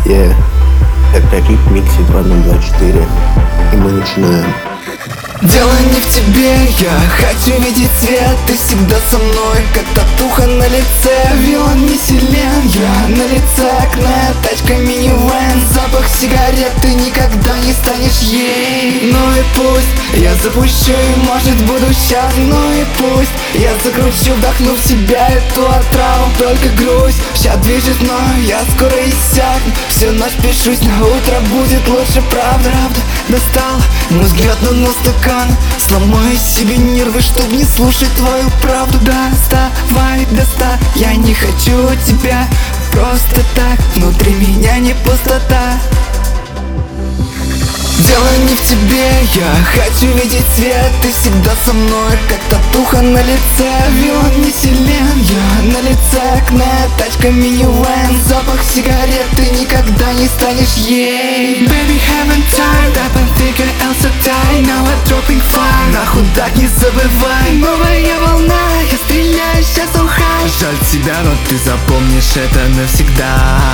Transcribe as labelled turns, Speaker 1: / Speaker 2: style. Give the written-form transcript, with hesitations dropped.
Speaker 1: Это Рик Микси 2024. И мы начинаем.
Speaker 2: Дело не в тебе, я хочу видеть свет. Ты всегда со мной, как татуха на лице. Вилан не силен, я на лице окна. Тачка минивэн, запах сигарет. Ты никогда не станешь ей. Ну и пусть я запущу, и может буду счастлив. Ну и пусть я закручу, вдохну в себя эту отраву. Только грусть сейчас движет мной, я скоро иссякну. Всю ночь пишусь, на утро будет лучше, правда. Достал мозги от дна стакана. Сломаю себе нервы, чтоб не слушать твою правду. Доставай, я не хочу тебя просто так. Внутри меня не пустота. Дело не в тебе, я хочу видеть свет. Ты всегда со мной, как татуха на лице. Вилан не силен, я на лице окна. Тачка минивэн, запах сигарет. Ты никогда не станешь ей. Baby, haven't time, I've been thinking else a time. Now I'm dropping fire, нахуй так не забывай. Новая волна, я стреляю, сейчас ухай.
Speaker 3: Жаль тебя, но ты запомнишь это навсегда.